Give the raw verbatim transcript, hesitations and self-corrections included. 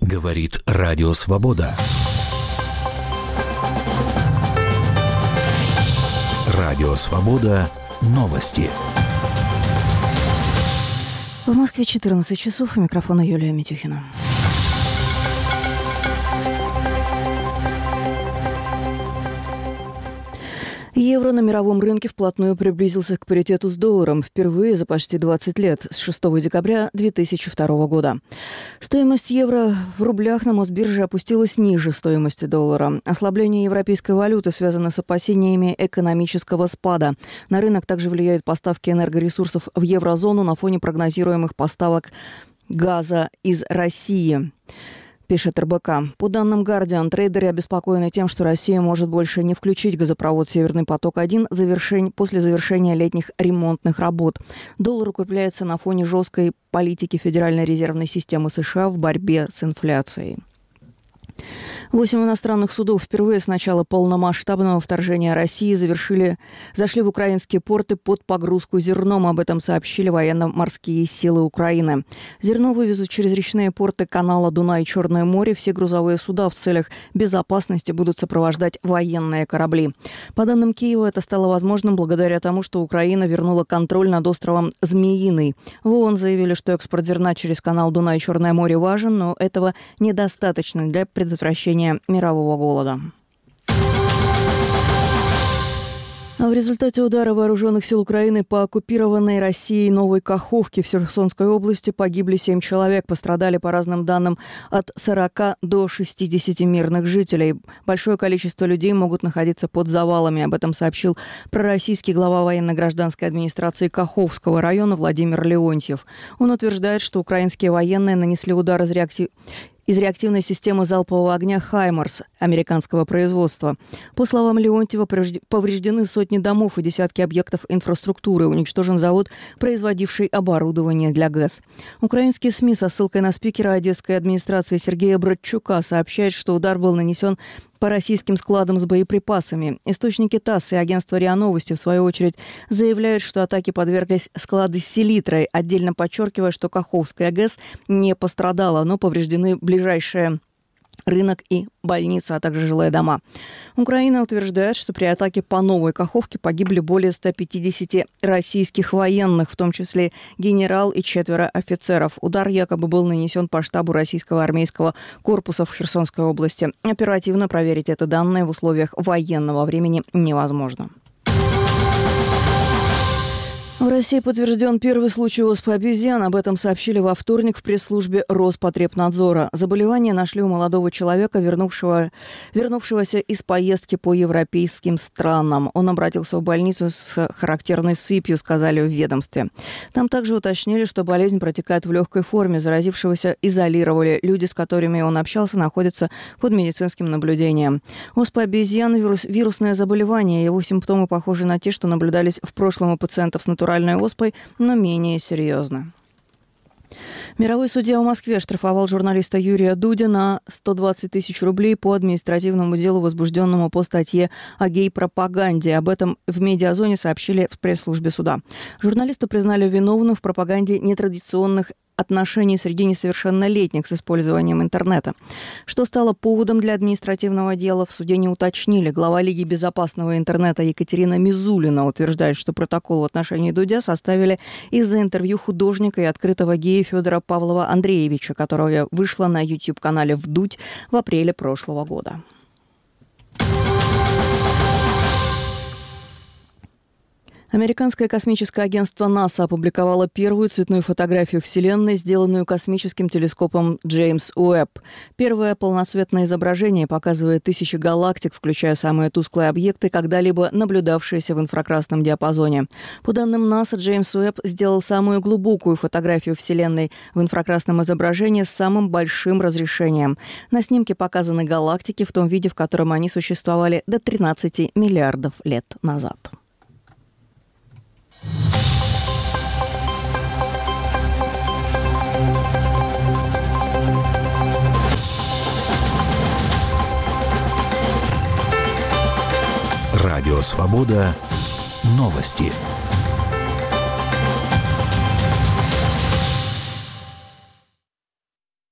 Говорит Радио Свобода. Радио Свобода. Новости. В Москве четырнадцать часов. У микрофона Юлия Митюхина. Евро на мировом рынке вплотную приблизился к паритету с долларом впервые за почти двадцать лет, с шестого декабря две тысячи второго года. Стоимость евро в рублях на Мосбирже опустилась ниже стоимости доллара. Ослабление европейской валюты связано с опасениями экономического спада. На рынок также влияют поставки энергоресурсов в еврозону на фоне прогнозируемых поставок газа из России. Пишет эр бэ ка. По данным Guardian, трейдеры обеспокоены тем, что Россия может больше не включить газопровод «Северный поток-один» завершень... после завершения летних ремонтных работ. Доллар укрепляется на фоне жесткой политики Федеральной резервной системы США в борьбе с инфляцией. Восемь иностранных судов впервые с начала полномасштабного вторжения России завершили, зашли в украинские порты под погрузку зерном. Об этом сообщили военно-морские силы Украины. Зерно вывезут через речные порты канала Дунай-Черное море. Все грузовые суда в целях безопасности будут сопровождать военные корабли. По данным Киева, это стало возможным благодаря тому, что Украина вернула контроль над островом Змеиный. В ООН заявили, что экспорт зерна через канал Дунай-Черное море важен, но этого недостаточно для предотвращения мирового голода. А в результате удара вооруженных сил Украины по оккупированной Россией Новой Каховке в Херсонской области погибли семь человек. Пострадали, по разным данным, от сорока до шестидесяти мирных жителей. Большое количество людей могут находиться под завалами. Об этом сообщил пророссийский глава военно-гражданской администрации Каховского района Владимир Леонтьев. Он утверждает, что украинские военные нанесли удар из реактив... из реактивной системы залпового огня «Хаймарс» американского производства. По словам Леонтьева, повреждены сотни домов и десятки объектов инфраструктуры. Уничтожен завод, производивший оборудование для ГЭС. Украинские СМИ со ссылкой на спикера одесской администрации Сергея Братчука сообщают, что удар был нанесен по российским складам с боеприпасами. Источники ТАСС и агентство РИА Новости, в свою очередь, заявляют, что атаке подверглись склады с селитрой, отдельно подчеркивая, что Каховская ГЭС не пострадала, но повреждены ближайшие рынок и больница, а также жилые дома. Украина утверждает, что при атаке по Новой Каховке погибли более ста пятидесяти российских военных, в том числе генерал и четверо офицеров. Удар якобы был нанесен по штабу российского армейского корпуса в Херсонской области. Оперативно проверить это данные в условиях военного времени невозможно. В России подтвержден первый случай оспы обезьян. Об этом сообщили во вторник в пресс-службе Роспотребнадзора. Заболевание нашли у молодого человека, вернувшего, вернувшегося из поездки по европейским странам. Он обратился в больницу с характерной сыпью, сказали в ведомстве. Там также уточнили, что болезнь протекает в легкой форме. Заразившегося изолировали. Люди, с которыми он общался, находятся под медицинским наблюдением. Оспа обезьян – вирус, вирусное заболевание. Его симптомы похожи на те, что наблюдались в прошлом у пациентов с натуральной оспой, но менее серьезно. Мировой судья в Москве оштрафовал журналиста Юрия Дудя на сто двадцать тысяч рублей по административному делу, возбужденному по статье о гей-пропаганде. Об этом в медиазоне сообщили в пресс-службе суда. Журналиста признали виновным в пропаганде нетрадиционных отношений среди несовершеннолетних с использованием интернета. Что стало поводом для административного дела, в суде не уточнили. Глава Лиги безопасного интернета Екатерина Мизулина утверждает, что протокол в отношении Дудя составили из-за интервью художника и открытого гея Федора Павлова Андреевича, которое вышло на YouTube-канале «Вдудь» в апреле прошлого года. Американское космическое агентство НАСА опубликовало первую цветную фотографию Вселенной, сделанную космическим телескопом Джеймс Уэбб. Первое полноцветное изображение показывает тысячи галактик, включая самые тусклые объекты, когда-либо наблюдавшиеся в инфракрасном диапазоне. По данным НАСА, Джеймс Уэбб сделал самую глубокую фотографию Вселенной в инфракрасном изображении с самым большим разрешением. На снимке показаны галактики в том виде, в котором они существовали до тринадцати миллиардов лет назад. Радио Свобода. Новости.